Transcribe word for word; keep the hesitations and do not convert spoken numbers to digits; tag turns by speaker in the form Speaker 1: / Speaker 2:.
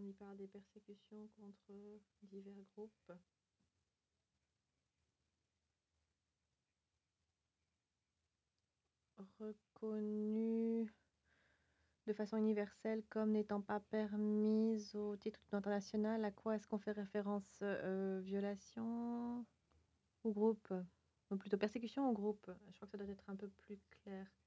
Speaker 1: On y parle des persécutions contre divers groupes. Reconnus de façon universelle comme n'étant pas permises au titre du droit international. À quoi est-ce qu'on fait référence? euh, Violation ou groupe? Ou plutôt persécution ou groupe? Je crois que ça doit être un peu plus clair